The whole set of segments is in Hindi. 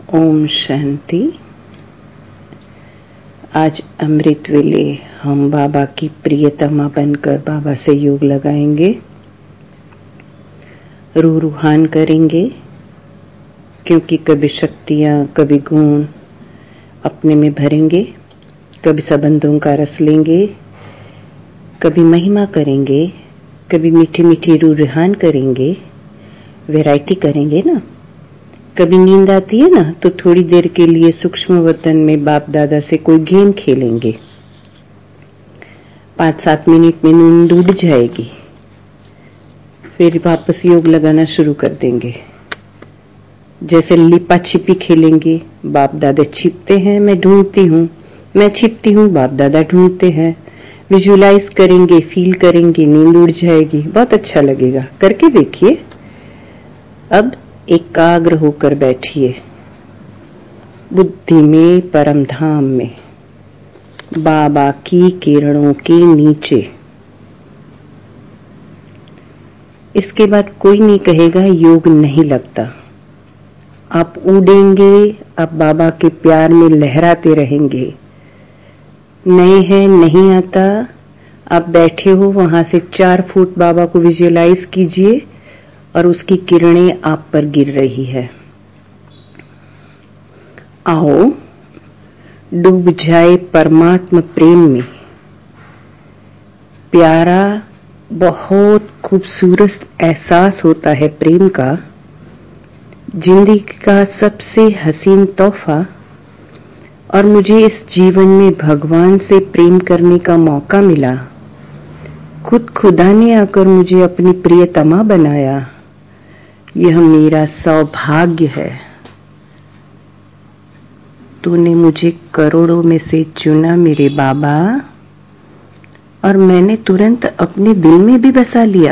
ओम शांति। आज अमृत वेले हम बाबा की प्रियतमा बनकर बाबा से योग लगाएंगे, रूहान करेंगे, क्योंकि कभी शक्तियाँ कभी गुण अपने में भरेंगे, कभी संबंधों का रस लेंगे, कभी महिमा करेंगे, कभी मीठी मीठी रूहान करेंगे, वैरायटी करेंगे ना। कभी नींद आती है ना तो थोड़ी देर के लिए सूक्ष्म वतन में बाप दादा से कोई गेम खेलेंगे। 5-7 मिनट में नींद उड़ जाएगी, फिर वापस योग लगाना शुरू कर देंगे। जैसे लिपा छिपी खेलेंगे, बाप दादा छिपते हैं, मैं ढूंढती हूँ, मैं छिपती हूँ, बाप दादा ढूंढते हैं। विजुलाइज करेंगे, फील करेंगे, नींद उड़ जाएगी, बहुत अच्छा लगेगा। करके देखिए। अब एकाग्र होकर बैठिए, बुद्धि में, परम धाम में, बाबा की किरणों के नीचे। इसके बाद कोई नहीं कहेगा योग नहीं लगता। आप उड़ेंगे, आप बाबा के प्यार में लहराते रहेंगे। नए हैं, नहीं आता, आप बैठे हो, वहां से 4 फुट बाबा को विजुअलाइज कीजिए और उसकी किरणें आप पर गिर रही है। आओ डूब जाए परमात्मा प्रेम में। प्यारा, बहुत खूबसूरत एहसास होता है प्रेम का। जिंदगी का सबसे हसीन तोहफा। और मुझे इस जीवन में भगवान से प्रेम करने का मौका मिला। खुद खुदा ने आकर मुझे अपनी प्रियतमा बनाया। यह मेरा सौभाग्य है। तूने मुझे करोड़ों में से चुना मेरे बाबा, और मैंने तुरंत अपने दिल में भी बसा लिया।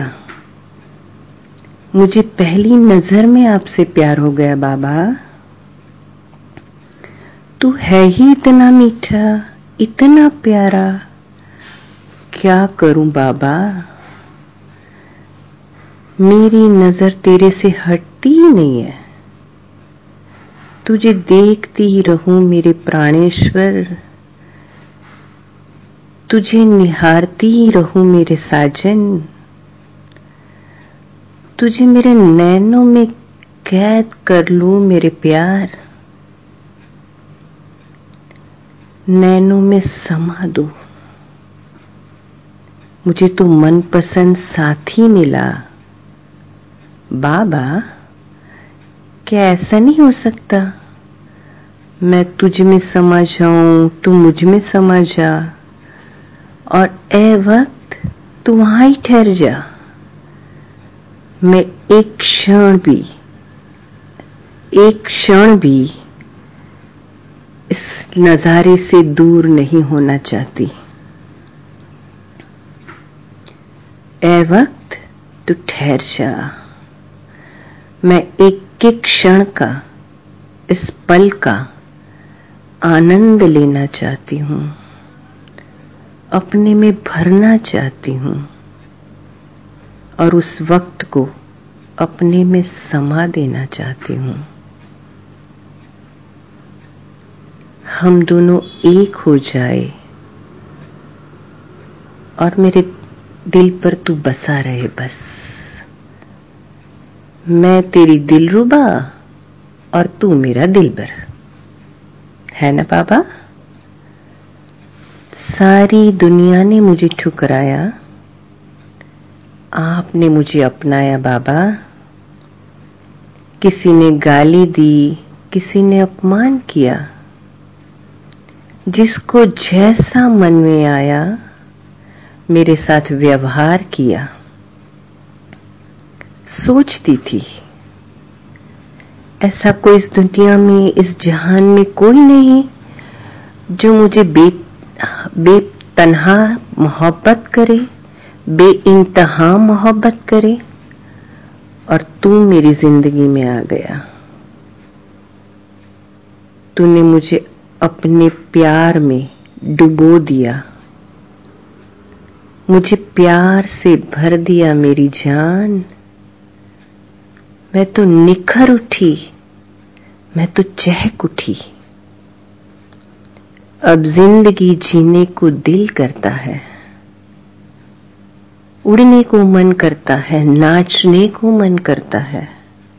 मुझे पहली नजर में आपसे प्यार हो गया बाबा। तू है ही इतना मीठा, इतना प्यारा, क्या करूं बाबा। मेरी नजर तेरे से हटती ही नहीं है। तुझे देखती ही रहूं मेरे प्राणेश्वर। तुझे निहारती ही रहूं मेरे साजन। तुझे मेरे नैनों में कैद कर लूं मेरे प्यार। नैनों में समा दो। मुझे तो मनपसंद साथी मिला बाबा। क्या ऐसा नहीं हो सकता? मैं तुझ में समा जाऊं, तू मुझ में समा जा, और ए वक्त तू वहां ही ठहर जा। मैं एक क्षण भी इस नजारे से दूर नहीं होना चाहती। ए वक्त तू ठहर जा। मैं एक एक क्षण का, इस पल का आनंद लेना चाहती हूँ, अपने में भरना चाहती हूँ, और उस वक्त को अपने में समा देना चाहती हूँ। हम दोनों एक हो जाए और मेरे दिल पर तू बसा रहे बस। मैं तेरी दिलरुबा और तू मेरा दिलबर, है ना बाबा। सारी दुनिया ने मुझे ठुकराया, आपने मुझे अपनाया बाबा। किसी ने गाली दी, किसी ने अपमान किया, जिसको जैसा मन में आया मेरे साथ व्यवहार किया। सोचती थी ऐसा कोई इस दुनिया में, इस जहान में कोई नहीं जो मुझे बेतन्हा मोहब्बत करे, बेइंतहा मोहब्बत करे, और तू मेरी जिंदगी में आ गया। तूने मुझे अपने प्यार में डुबो दिया, मुझे प्यार से भर दिया मेरी जान। मैं तो निखर उठी, मैं तो चहक उठी। अब जिंदगी जीने को दिल करता है, उड़ने को मन करता है, नाचने को मन करता है।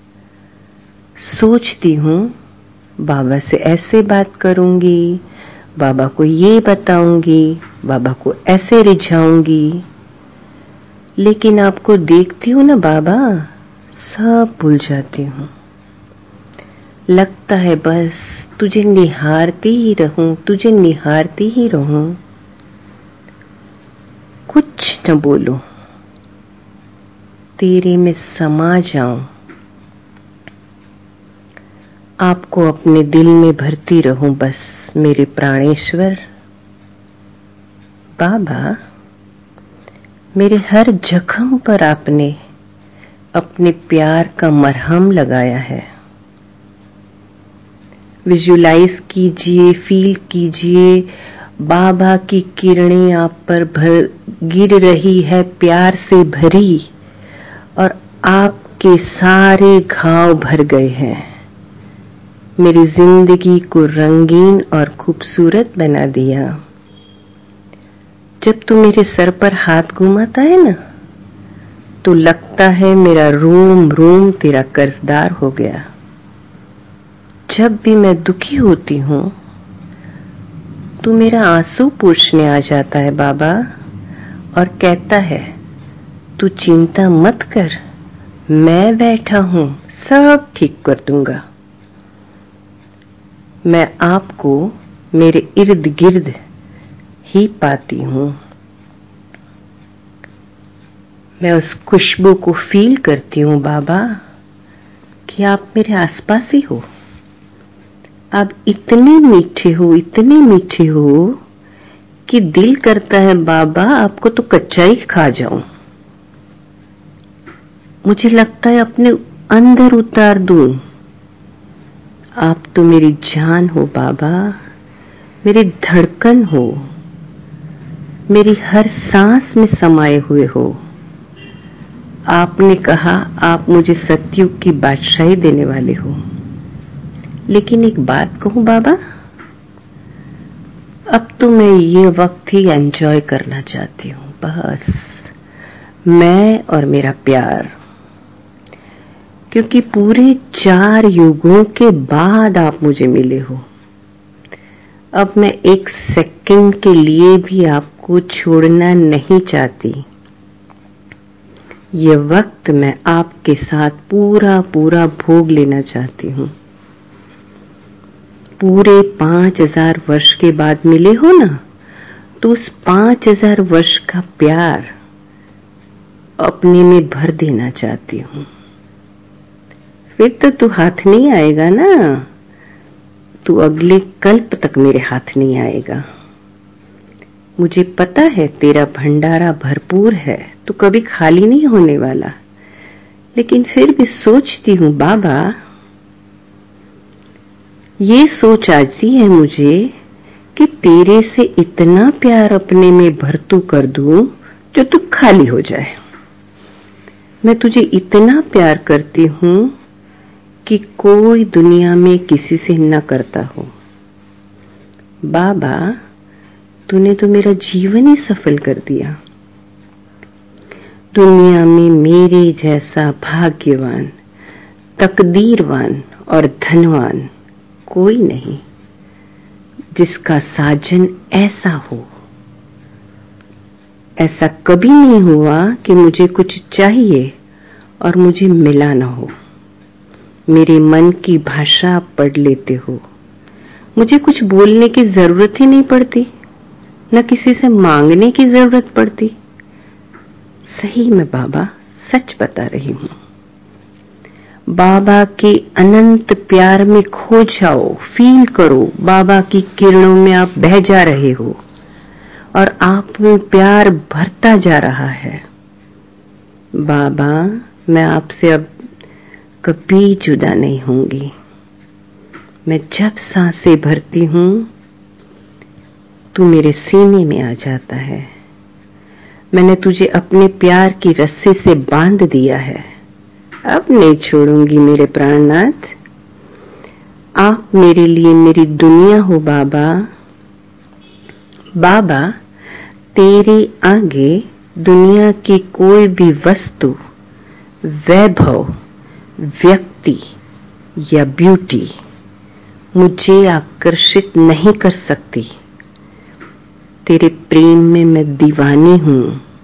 सोचती हूँ बाबा से ऐसे बात करूंगी, बाबा को ये बताऊंगी, बाबा को ऐसे रिझाऊंगी। लेकिन आपको देखती हूँ ना बाबा, सब भूल जाती हूँ। लगता है बस तुझे निहारती ही रहूं, तुझे निहारती ही रहूं, कुछ न बोलूं, तेरे में समा जाऊं, आपको अपने दिल में भरती रहूं बस मेरे प्राणेश्वर। बाबा, मेरे हर जख्म पर आपने अपने प्यार का मरहम लगाया है। विजुलाइज कीजिए, फील कीजिए, बाबा की किरणें आप पर गिर रही है, प्यार से भरी, और आपके सारे घाव भर गए हैं। मेरी जिंदगी को रंगीन और खूबसूरत बना दिया। जब तू मेरे सर पर हाथ घुमाता है ना, तो लगता है मेरा रोम रोम तेरा कर्जदार हो गया। जब भी मैं दुखी होती हूँ, तू मेरा आंसू पोंछने आ जाता है बाबा, और कहता है तू चिंता मत कर, मैं बैठा हूँ, सब ठीक कर दूंगा। मैं आपको मेरे इर्द गिर्द ही पाती हूँ। मैं उस खुशबू को फील करती हूँ बाबा कि आप मेरे आसपास ही हो। आप इतने मीठे हो, इतने मीठे हो कि दिल करता है बाबा आपको तो कच्चा ही खा जाऊं। मुझे लगता है अपने अंदर उतार दूं। आप तो मेरी जान हो बाबा, मेरी धड़कन हो, मेरी हर सांस में समाये हुए हो। आपने कहा आप मुझे सतयुग की बादशाही देने वाले हो। लेकिन एक बात कहूं बाबा, अब तो मैं ये वक्त ही एंजॉय करना चाहती हूँ, बस मैं और मेरा प्यार। क्योंकि पूरे 4 युगों के बाद आप मुझे मिले हो। अब मैं एक सेकंड के लिए भी आपको छोड़ना नहीं चाहती। ये वक्त मैं आपके साथ पूरा पूरा भोग लेना चाहती हूँ। पूरे 5000 वर्ष के बाद मिले हो ना, तो उस 5000 वर्ष का प्यार अपने में भर देना चाहती हूँ। फिर तो तू हाथ नहीं आएगा ना, तू अगले कल्प तक मेरे हाथ नहीं आएगा। मुझे पता है तेरा भंडारा भरपूर है, तू कभी खाली नहीं होने वाला। लेकिन फिर भी सोचती हूँ बाबा, ये सोच आती है मुझे कि तेरे से इतना प्यार अपने में भरतू कर दूं जो तू खाली हो जाए। मैं तुझे इतना प्यार करती हूँ कि कोई दुनिया में किसी से न करता हो। बाबा, तूने तो मेरा जीवन ही सफल कर दिया। दुनिया में मेरे जैसा भाग्यवान, तकदीरवान और धनवान कोई नहीं जिसका साजन ऐसा हो। ऐसा कभी नहीं हुआ कि मुझे कुछ चाहिए और मुझे मिला ना हो। मेरे मन की भाषा आप पढ़ लेते हो। मुझे कुछ बोलने की जरूरत ही नहीं पड़ती, न किसी से मांगने की जरूरत पड़ती। सही में बाबा, सच बता रही हूँ। बाबा के अनंत प्यार में खो जाओ, फील करो बाबा की किरणों में आप बह जा रहे हो और आप में प्यार भरता जा रहा है। बाबा, मैं आपसे अब कभी जुदा नहीं होंगी। मैं जब सांसें भरती हूँ, तू मेरे सीने में आ जाता है। मैंने तुझे अपने प्यार की रस्सी से बांध दिया है। अब नहीं छोड़ूंगी मेरे प्राणनाथ। आप मेरे लिए मेरी दुनिया हो बाबा। बाबा, तेरे आगे दुनिया की कोई भी वस्तु, वैभव, व्यक्ति या ब्यूटी मुझे आकर्षित नहीं कर सकती। तेरे प्रेम में मैं दीवानी हूँ।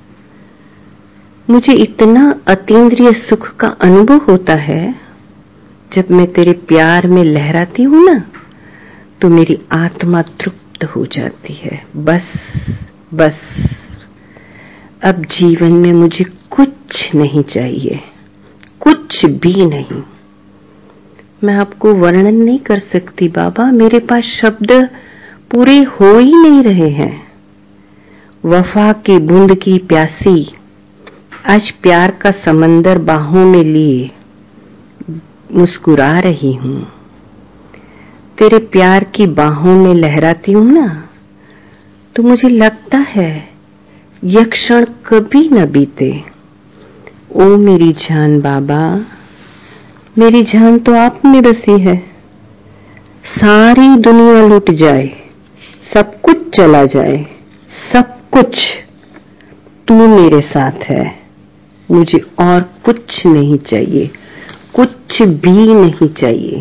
मुझे इतना अतीन्द्रिय सुख का अनुभव होता है जब मैं तेरे प्यार में लहराती हूँ ना, तो मेरी आत्मा तृप्त हो जाती है। बस अब जीवन में मुझे कुछ नहीं चाहिए, कुछ भी नहीं। मैं आपको वर्णन नहीं कर सकती बाबा, मेरे पास शब्द पूरे हो ही नहीं रहे हैं। वफा की बूंद की प्यासी आज प्यार का समंदर बाहों में लिए मुस्कुरा रही हूँ। तेरे प्यार की बाहों में लहराती हूँ ना, तो मुझे लगता है यह क्षण कभी न बीते। ओ मेरी जान बाबा, मेरी जान तो आप में बसी है। सारी दुनिया लुट जाए, सब कुछ चला जाए, सब कुछ, तू मेरे साथ है। मुझे और कुछ नहीं चाहिए, कुछ भी नहीं चाहिए।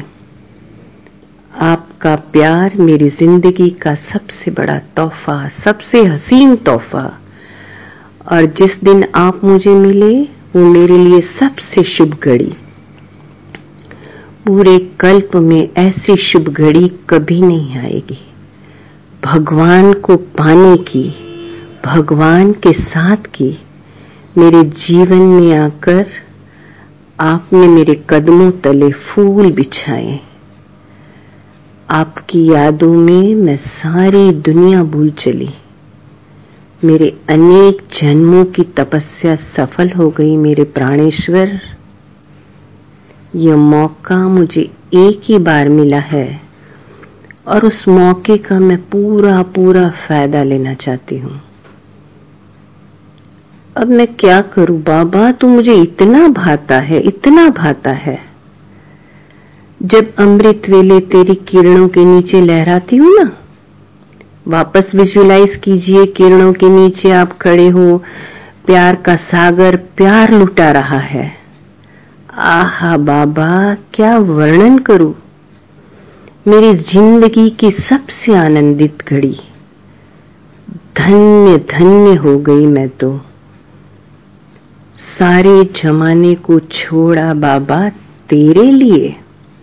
आपका प्यार मेरी जिंदगी का सबसे बड़ा तोहफा, सबसे हसीन तोहफा। और जिस दिन आप मुझे मिले वो मेरे लिए सबसे शुभ घड़ी। पूरे कल्प में ऐसी शुभ घड़ी कभी नहीं आएगी। भगवान को पाने की, भगवान के साथ की, मेरे जीवन में आकर आपने मेरे कदमों तले फूल बिछाए। आपकी यादों में मैं सारी दुनिया भूल चली। मेरे अनेक जन्मों की तपस्या सफल हो गई मेरे प्राणेश्वर। यह मौका मुझे एक ही बार मिला है और उस मौके का मैं पूरा फायदा लेना चाहती हूँ। अब मैं क्या करूं बाबा, तू मुझे इतना भाता है, इतना भाता है। जब अमृत वेले तेरी किरणों के नीचे लहराती हूँ ना, वापस विजुलाइज कीजिए, किरणों के नीचे आप खड़े हो, प्यार का सागर प्यार लुटा रहा है। आहा बाबा, क्या वर्णन करूं। मेरी जिंदगी की सबसे आनंदित घड़ी। धन्य धन्य हो गई मैं तो। सारे जमाने को छोड़ा बाबा तेरे लिए।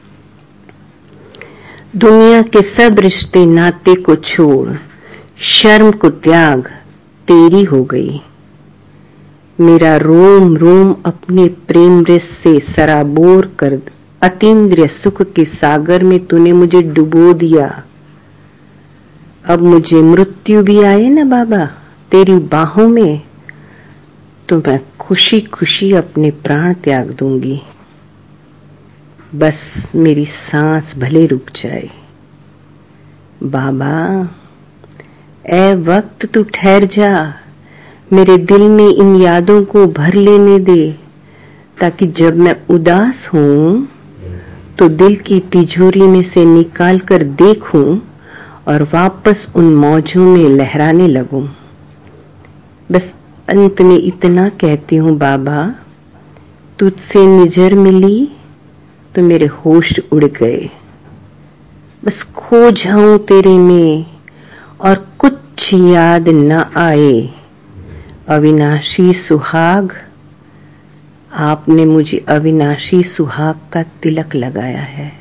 दुनिया के सब रिश्ते नाते को छोड़, शर्म को त्याग, तेरी हो गई। मेरा रोम रोम अपने प्रेम रस से सराबोर कर अतीन्द्रिय सुख के सागर में तूने मुझे डुबो दिया। अब मुझे मृत्यु भी आए ना बाबा तेरी बाहों में, तो मैं खुशी खुशी अपने प्राण त्याग दूंगी। बस मेरी सांस भले रुक जाए। बाबा, ए वक्त तू ठहर जा, मेरे दिल में इन यादों को भर लेने दे, ताकि जब मैं उदास हूं तो दिल की तिजोरी में से निकाल कर देखूं और वापस उन मौजों में लहराने लगूं। बस अंत में इतना कहती हूँ बाबा, तुझसे नजर मिली तो मेरे होश उड़ गए। बस खो जाऊं तेरे में और कुछ याद न आए। अविनाशी सुहाग, आपने मुझे अविनाशी सुहाग का तिलक लगाया है।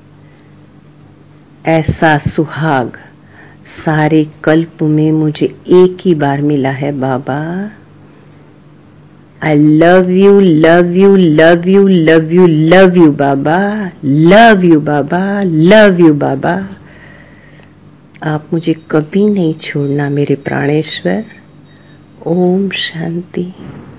ऐसा सुहाग सारे कल्प में मुझे एक ही बार मिला है बाबा। I love you, love you, love you, love you, love you Baba, love you Baba, love you बाबा। आप मुझे कभी नहीं छोड़ना मेरे प्राणेश्वर। ओम शांति।